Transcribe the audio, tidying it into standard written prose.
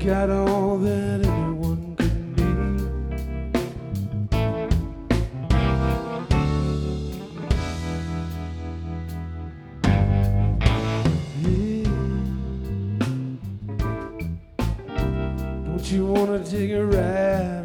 got all that anyone could need. Yeah. Don't you wanna take a ride